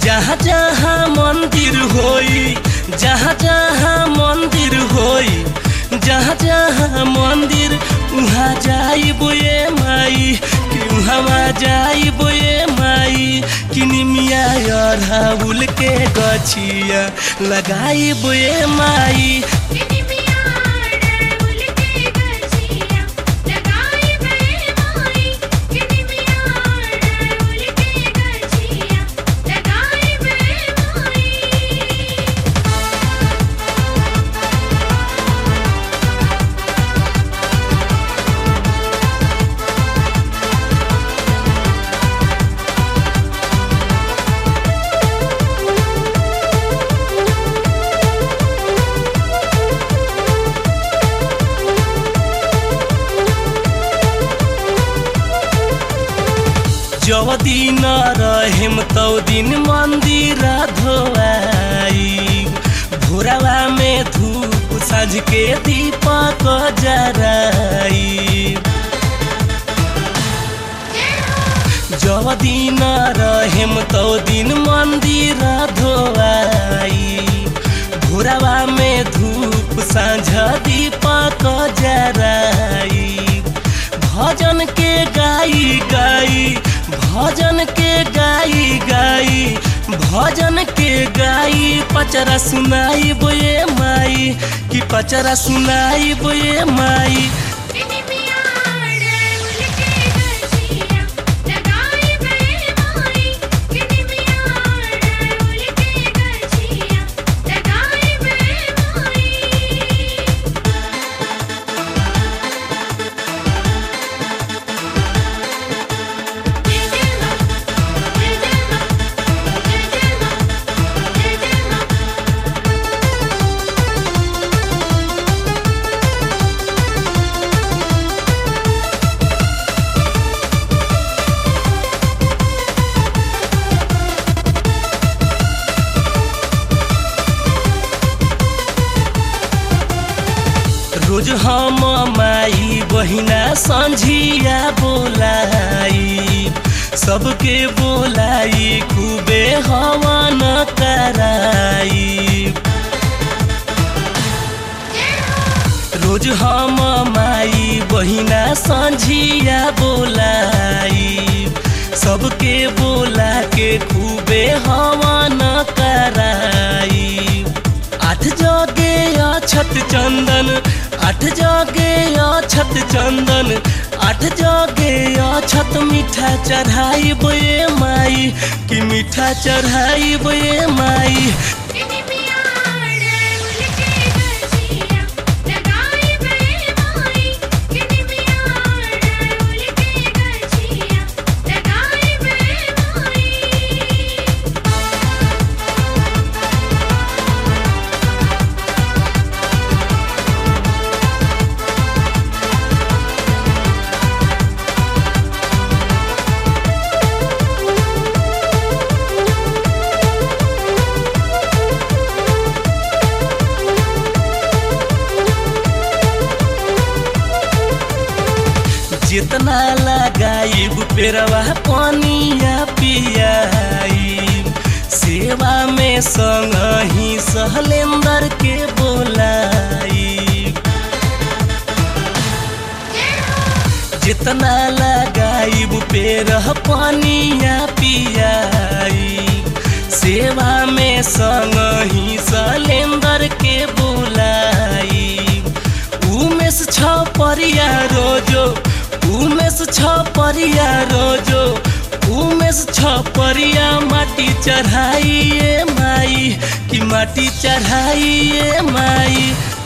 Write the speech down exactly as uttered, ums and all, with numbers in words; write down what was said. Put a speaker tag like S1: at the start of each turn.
S1: जहाँ जहाँ मंदिर होई, जहाँ जहाँ मंदिर होई, जहाँ जहाँ मंदिर उहाँ जाइबो ये माई, कि उहाँ जाइबो ये माई, कि निमिया अरहुल के गछिया लगाइबो ये माई। जब दिन रहेम तौ दिन मंदिर धोआई, भोरवा में धूप साँझ के दीपक जराई। जब दिन रहेम तौ दिन मंदिर धोआई, भोरवा में धूप साँझ दीपक जराई। भजन के गाई गाई, भजन के गाई गाई, भजन के गाई, पचरा सुनाई बोए माई, कि पचरा सुनाई बोए माई। रोज हम माई बहिना संझिया बोलाई, सबके बोलाई खूबे हवन कराई। रोज हम माई बहिना संझिया बोलाई, सबके बोला के खूबे हवन कराई। आठ जगे अछत चंदन, आठ जगे अछत चंदन, आठ जगे अछत मीठा चढ़ाई बोए माई, कि मीठा चढ़ाई बोए माई। जितना लगाइब पेरवा पानिया पियाई, सेवा में संग ही सहलेंदर के बोलाई। जितना लगाइब पेरह पानिया पियाई, सेवा में संग ही सहलेंदर के बोलाई। उमेश छपरिया रोजो, उमेश छपरिया रोजो, उमेश छपरिया माटी चढ़ाई माई, कि माटी चढ़ाई माई।